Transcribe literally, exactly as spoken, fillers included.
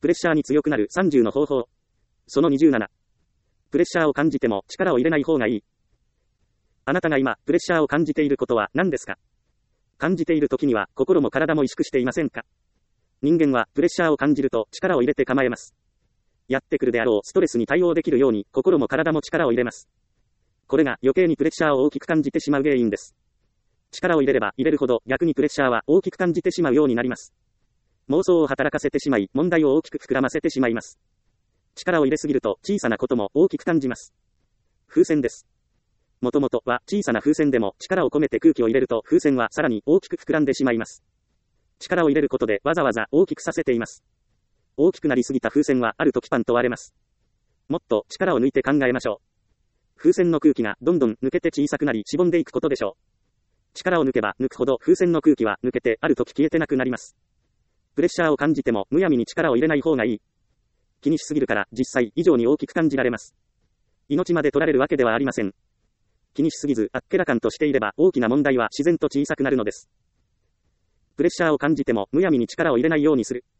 プレッシャーに強くなるさんじゅうの方法。そのにじゅうなな。プレッシャーを感じても力を入れない方がいい。あなたが今、プレッシャーを感じていることは何ですか？感じている時には心も体も萎縮していませんか？人間はプレッシャーを感じると力を入れて構えます。やってくるであろうストレスに対応できるように心も体も力を入れます。これが余計にプレッシャーを大きく感じてしまう原因です。力を入れれば入れるほど逆にプレッシャーは大きく感じてしまうようになります。妄想を働かせてしまい、問題を大きく膨らませてしまいます。力を入れすぎると小さなことも大きく感じます。風船です。もともとは小さな風船でも力を込めて空気を入れると風船はさらに大きく膨らんでしまいます。力を入れることでわざわざ大きくさせています。大きくなりすぎた風船はある時パンと割れます。もっと力を抜いて考えましょう。風船の空気がどんどん抜けて小さくなりしぼんでいくことでしょう。力を抜けば抜くほど風船の空気は抜けてある時消えてなくなります。プレッシャーを感じてもむやみに力を入れない方がいい。気にしすぎるから実際以上に大きく感じられます。命まで取られるわけではありません。気にしすぎずあっけらかんとしていれば大きな問題は自然と小さくなるのです。プレッシャーを感じてもむやみに力を入れないようにする。